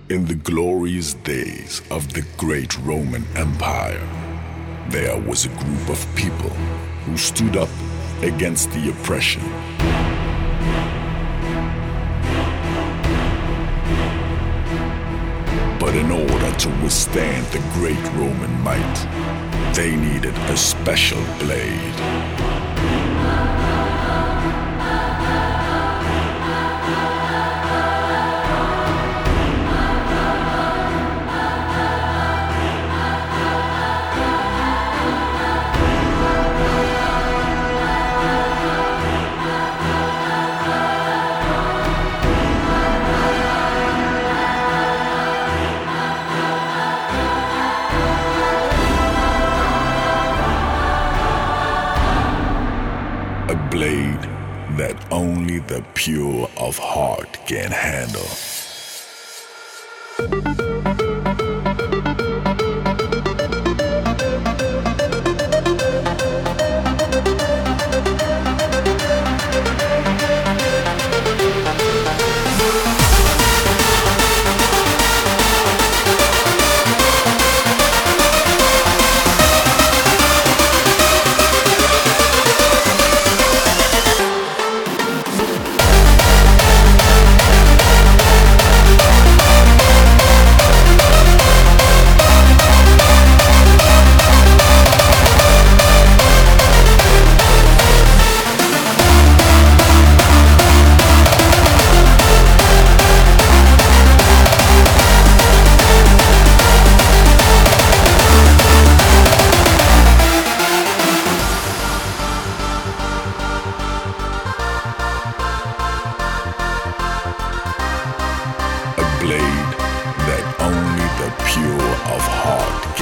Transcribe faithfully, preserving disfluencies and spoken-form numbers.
In the glorious days of the great Roman Empire, there was a group of people who stood up against the oppression. But in order to withstand the great Roman might, they needed a special blade. A blade that only the pure of heart can handle. Blade that only the pure of heart